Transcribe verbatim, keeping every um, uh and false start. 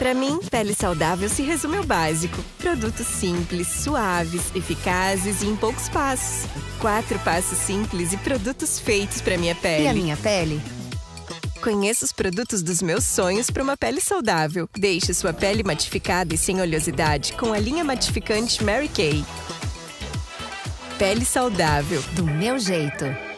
Pra mim, pele saudável se resume ao básico. Produtos simples, suaves, eficazes e em poucos passos. Quatro passos simples e produtos feitos pra minha pele. E a minha pele? Conheça os produtos dos meus sonhos para uma pele saudável. Deixe sua pele matificada e sem oleosidade com a linha matificante Mary Kay. Pele saudável. Do meu jeito.